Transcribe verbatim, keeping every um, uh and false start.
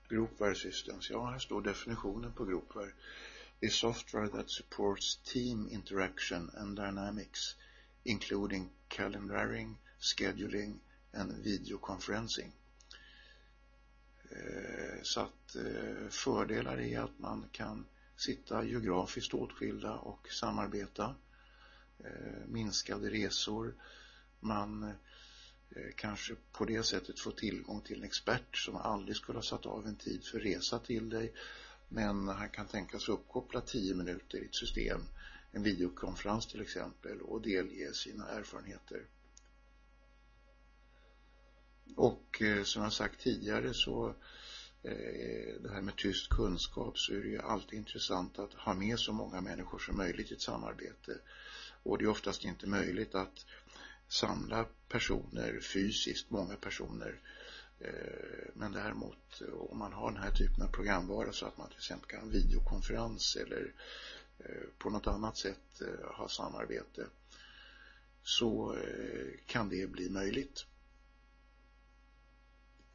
Groupware systems. Ja, här står definitionen på Groupware. Is software that supports team interaction and dynamics, including calendaring, scheduling and videoconferencing. Eh, så att eh, fördelar är att man kan sitta geografiskt åtskilda och samarbeta. Eh, minskade resor. Man eh, kanske på det sättet får tillgång till en expert som aldrig skulle ha satt av en tid för resa till dig. Men han kan tänka sig uppkoppla tio minuter i ett system, en videokonferens till exempel, och delge sina erfarenheter. Och eh, som jag sagt tidigare så eh, det här med tyst kunskap, så är det ju alltid intressant att ha med så många människor som möjligt i ett samarbete. Och det är oftast inte möjligt att samla personer fysiskt, många personer. Eh, men däremot om man har den här typen av programvara så att man till exempel kan videokonferens eller eh, på något annat sätt eh, ha samarbete, så eh, kan det bli möjligt.